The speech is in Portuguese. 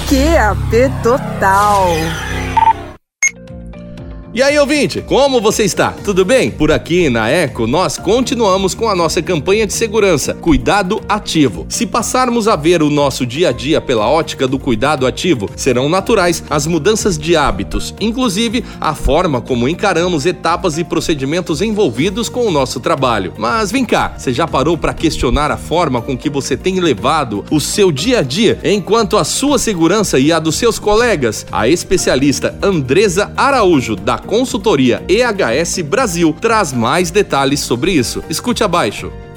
QAP Total. E aí, ouvinte, como você está? Tudo bem? Por aqui na Eco, nós continuamos com a nossa campanha de segurança, Cuidado Ativo. Se passarmos a ver o nosso dia a dia pela ótica do cuidado ativo, serão naturais as mudanças de hábitos, inclusive a forma como encaramos etapas e procedimentos envolvidos com o nosso trabalho. Mas vem cá, você já parou para questionar a forma com que você tem levado o seu dia a dia, enquanto a sua segurança e a dos seus colegas? A especialista Andresa Araújo, da consultoria EHS Brasil, traz mais detalhes sobre isso. Escute abaixo.